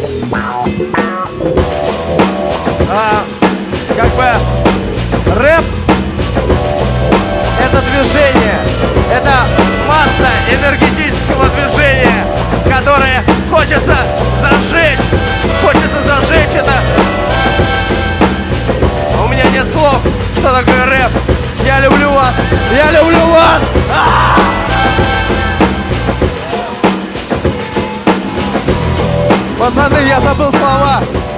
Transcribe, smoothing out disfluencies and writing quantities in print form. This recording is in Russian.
Как бы рэп — это движение, это масса энергетического движения, которое хочется зажечь это. У меня нет слов, что такое рэп. Я люблю вас, я люблю вас. Пацаны, я забыл слова.